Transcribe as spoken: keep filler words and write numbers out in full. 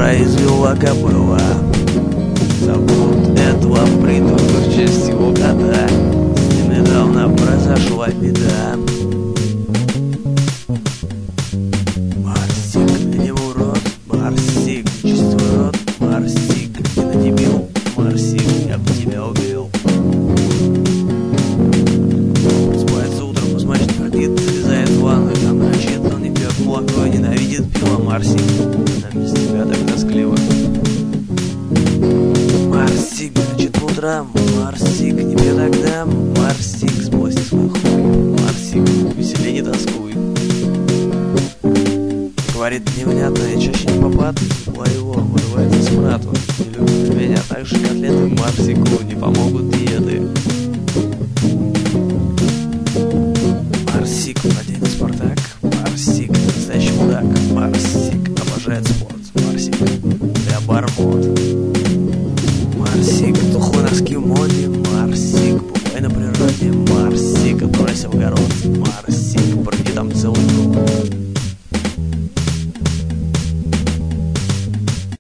произвела кобыла. Зовут этого придурка в честь его кота. С ним недавно произошла беда. Марсик, не урод, Марсик, чистый рот, Марсик, ты на дебил, Марсик, я бы тебя убил. Спается утром, посмотрит, твердит, залезает в ванну, и там дрочит, он не пьет молоко, ненавидит пиво. Марсик, нам без тебя так тоскливо. Марсик дрочит по утрам, Марсик, не пьет тогда, Марсик, сбросит свой хуй, Марсик, веселей не тоскуй. Говорит невнятно, я чаще не попад, зла его вырывается с мрату. Не любит меня так же котлеты, Марсику не помогут диеты.